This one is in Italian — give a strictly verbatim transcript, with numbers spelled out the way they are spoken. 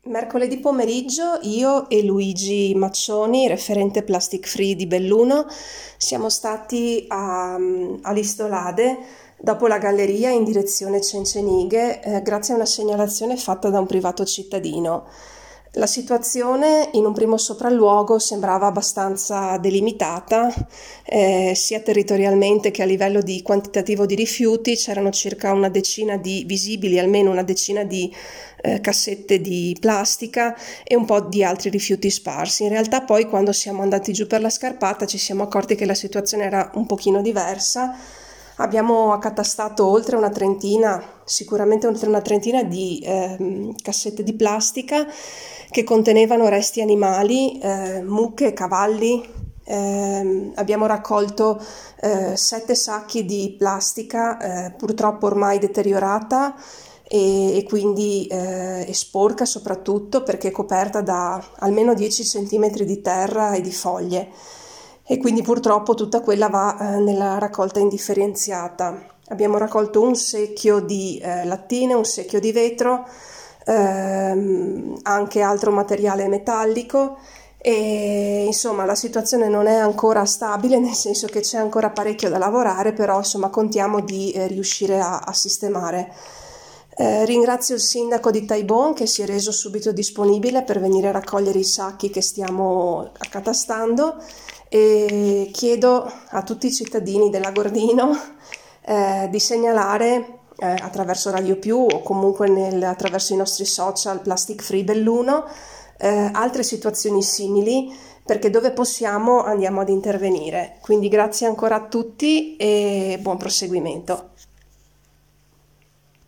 Mercoledì pomeriggio io e Luigi Maccioni, referente Plastic Free di Belluno, siamo stati a, a Listolade dopo la galleria in direzione Cencenighe, eh, grazie a una segnalazione fatta da un privato cittadino. La situazione in un primo sopralluogo sembrava abbastanza delimitata, eh, sia territorialmente che a livello di quantitativo di rifiuti. C'erano circa una decina di visibili, almeno una decina di eh, cassette di plastica e un po' di altri rifiuti sparsi. In realtà poi, quando siamo andati giù per la scarpata, ci siamo accorti che la situazione era un pochino diversa. Abbiamo accatastato oltre una trentina, sicuramente oltre una trentina di eh, cassette di plastica che contenevano resti animali, eh, mucche, cavalli. Eh, abbiamo raccolto eh, sette sacchi di plastica, eh, purtroppo ormai deteriorata e, e quindi eh, e sporca, soprattutto perché coperta da almeno dieci centimetri di terra e di foglie. E quindi purtroppo tutta quella va eh, nella raccolta indifferenziata. Abbiamo raccolto un secchio di eh, lattine, un secchio di vetro, ehm, anche altro materiale metallico, e insomma la situazione non è ancora stabile, nel senso che c'è ancora parecchio da lavorare, però insomma contiamo di eh, riuscire a, a sistemare. Eh, ringrazio il sindaco di Taibon che si è reso subito disponibile per venire a raccogliere i sacchi che stiamo accatastando, e chiedo a tutti i cittadini dell'Agordino eh, di segnalare eh, attraverso Radio Più o comunque nel, attraverso i nostri social Plastic Free Belluno eh, altre situazioni simili, perché dove possiamo andiamo ad intervenire. Quindi grazie ancora a tutti e buon proseguimento.